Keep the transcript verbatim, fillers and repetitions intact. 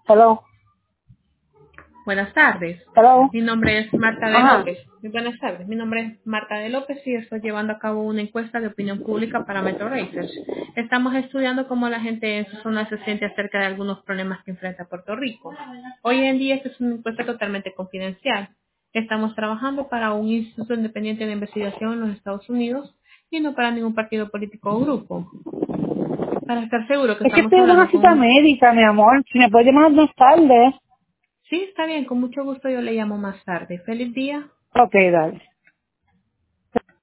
Hello. Buenas tardes. Hello. Mi nombre es Marta de Ajá. López. Muy buenas tardes. Mi nombre es Marta de López y estoy llevando a cabo una encuesta de opinión pública para Metro Research. Estamos estudiando cómo la gente en su zona se siente acerca de algunos problemas que enfrenta Puerto Rico. Hoy en día esta es una encuesta totalmente confidencial. Estamos trabajando para un instituto independiente de investigación en los Estados Unidos y no para ningún partido político o grupo. Para estar seguro que Es que estamos estoy en una hablando con cita un... médica, mi amor. Si me puedes llamar más tarde. Sí, está bien. Con mucho gusto yo le llamo más tarde. Feliz día. Ok, dale.